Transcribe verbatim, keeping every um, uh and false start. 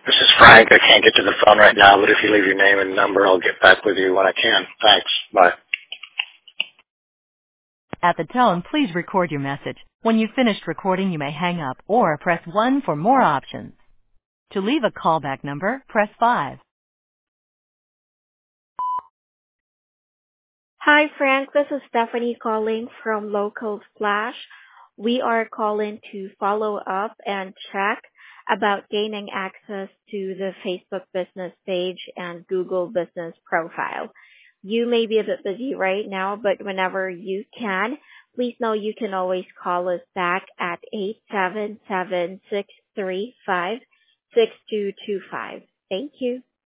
This is Frank. I can't get to the phone right now, but if you leave your name and number, I'll get back with you when I can. Thanks. Bye. At the tone, please record your message. When you've finished recording, you may hang up or press one for more options. To leave a callback number, press five. Hi, Frank. This is Stephanie calling from Local Flash. We are calling to follow up and check about gaining access to the Facebook business page and Google business profile. You may be a bit busy right now, but whenever you can, please know you can always call us back at eight seven seven, six three five, six two two five. Thank you.